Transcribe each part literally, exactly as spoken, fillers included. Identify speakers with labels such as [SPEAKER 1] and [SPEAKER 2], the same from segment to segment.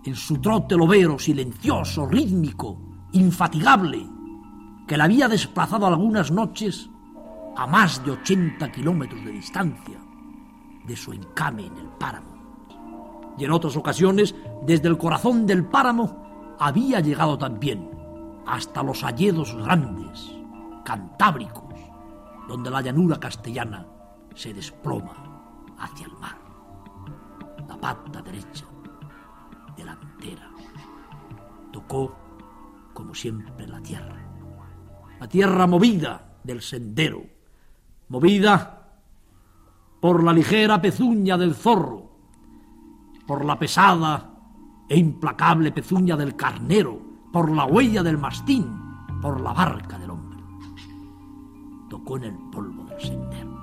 [SPEAKER 1] en su trote lobero, silencioso, rítmico, infatigable, que la había desplazado algunas noches a más de ochenta kilómetros de distancia de su encame en el páramo. Y en otras ocasiones, desde el corazón del páramo, había llegado también hasta los hayedos grandes, cantábricos, donde la llanura castellana se desploma hacia el mar. La pata derecha, delantera, tocó, como siempre, la tierra. La tierra movida del sendero, movida por la ligera pezuña del zorro, por la pesada e implacable pezuña del carnero, por la huella del mastín, por la barca del hombre. Tocó en el polvo del sendero.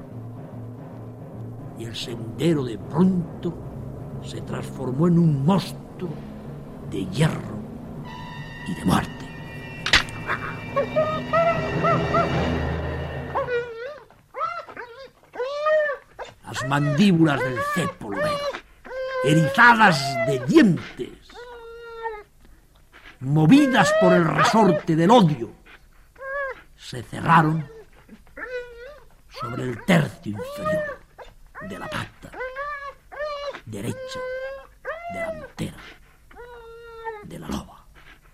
[SPEAKER 1] Y el sendero de pronto se transformó en un monstruo de hierro y de muerte. Las mandíbulas del cepo lobero, erizadas de dientes, movidas por el resorte del odio, se cerraron sobre el tercio inferior de la pata derecha, delantera, de la loba.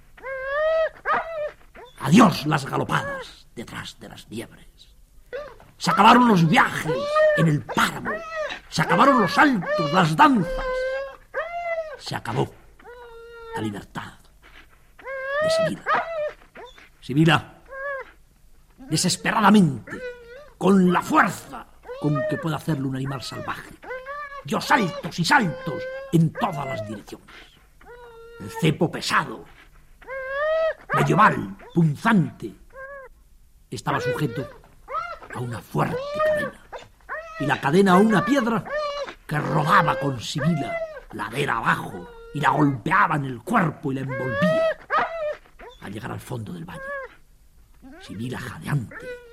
[SPEAKER 1] Adiós las galopadas detrás de las liebres. Se acabaron los viajes en el páramo. Se acabaron los saltos, las danzas. Se acabó la libertad de Sibila. Sibila, desesperadamente, con la fuerza con que puede hacerlo un animal salvaje, dio saltos y saltos en todas las direcciones. El cepo pesado, medieval, punzante, estaba sujeto a una fuerte cadena, y la cadena a una piedra que rodaba con Sibila ladera abajo y la golpeaba en el cuerpo y la envolvía. Al llegar al fondo del valle, Sibila, jadeante,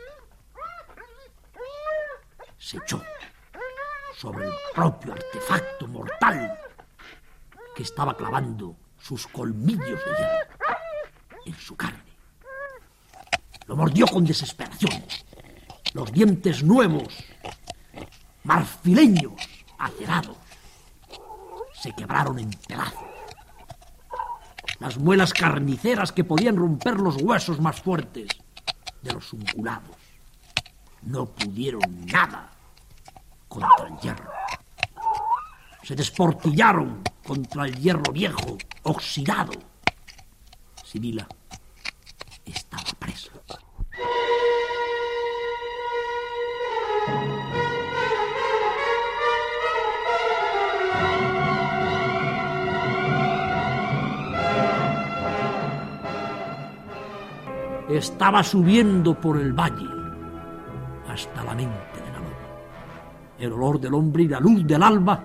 [SPEAKER 1] se echó sobre el propio artefacto mortal que estaba clavando sus colmillos de hierro en su carne. Lo mordió con desesperación. Los dientes nuevos, marfileños, acerados, se quebraron en pedazos. Las muelas carniceras que podían romper los huesos más fuertes de los ungulados no pudieron nada contra el hierro. Se desportillaron contra el hierro viejo, oxidado. Sibila estaba presa. Estaba subiendo por el valle hasta la mente de la loba. El olor del hombre y la luz del alba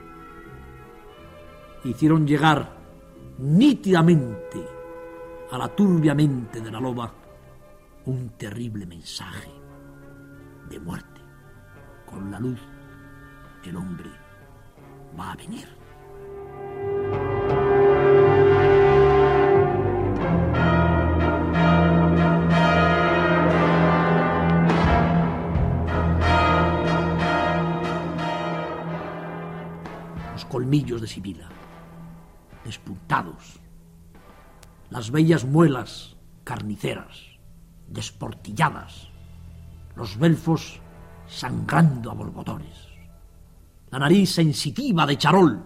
[SPEAKER 1] hicieron llegar nítidamente a la turbia mente de la loba un terrible mensaje de muerte. Con la luz, el hombre va a venir. Colmillos de Sibila, despuntados, las bellas muelas carniceras, desportilladas, los belfos sangrando a borbotones, la nariz sensitiva de charol,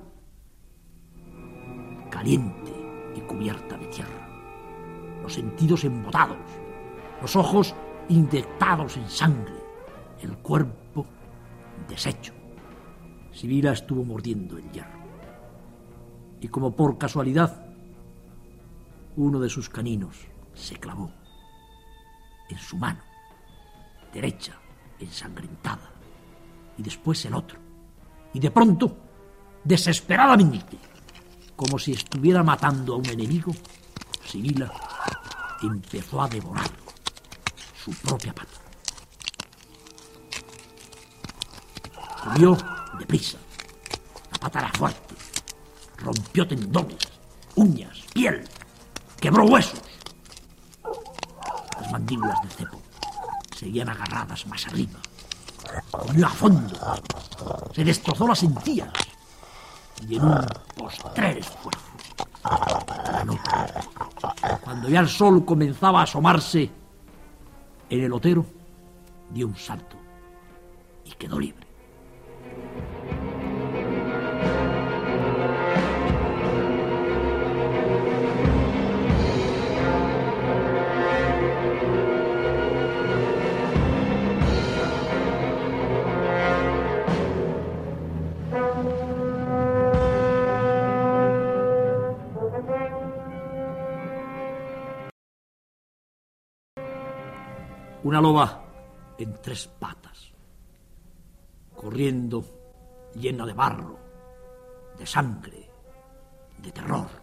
[SPEAKER 1] caliente y cubierta de tierra, los sentidos embotados, los ojos inyectados en sangre, el cuerpo deshecho. Sibila estuvo mordiendo el hierro. Y como por casualidad, uno de sus caninos se clavó en su mano derecha, ensangrentada, y después el otro. Y de pronto, desesperadamente, como si estuviera matando a un enemigo, Sibila empezó a devorar su propia pata. Comió deprisa. La pata era fuerte, rompió tendones, uñas, piel, quebró huesos. Las mandíbulas del cepo seguían agarradas más arriba. Comió a fondo, se destrozó las encías y en un postrer esfuerzo, la noche, cuando ya el sol comenzaba a asomarse en el otero, dio un salto y quedó libre. Una loba en tres patas, corriendo llena de barro, de sangre, de terror.